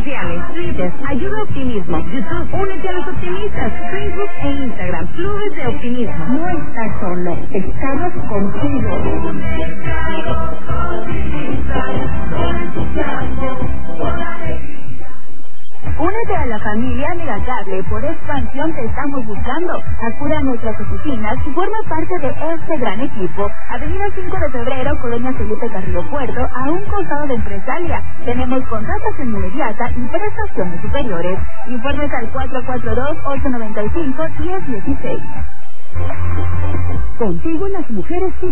sociales: Twitter, Ayuda Optimismo; YouTube, Únete a los Optimistas; Facebook e Instagram, Clubes de Optimismo. No estás solo, estamos contigo. Únete a la familia Megacable. Por expansión te estamos buscando. Acude a nuestras oficinas y forma parte de este gran equipo. Avenida 5 de Febrero, Colonia Felipe Carrillo Puerto, a un costado de Empresalia. Tenemos contratación inmediata y prestaciones superiores. Informes al 442-895-1016. Contigo las mujeres